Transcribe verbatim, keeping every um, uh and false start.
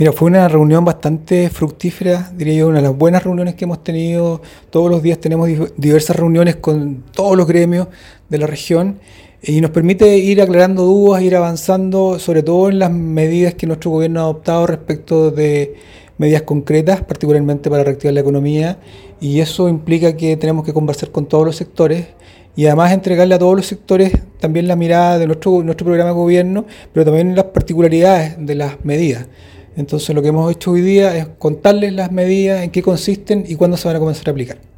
Mira, fue una reunión bastante fructífera, diría yo, una de las buenas reuniones que hemos tenido. Todos los días tenemos di- diversas reuniones con todos los gremios de la región y nos permite ir aclarando dudas, ir avanzando, sobre todo en las medidas que nuestro gobierno ha adoptado respecto de medidas concretas, particularmente para reactivar la economía, y eso implica que tenemos que conversar con todos los sectores y además entregarle a todos los sectores también la mirada de nuestro, nuestro programa de gobierno, pero también las particularidades de las medidas. Entonces lo que hemos hecho hoy día es contarles las medidas, en qué consisten y cuándo se van a comenzar a aplicar.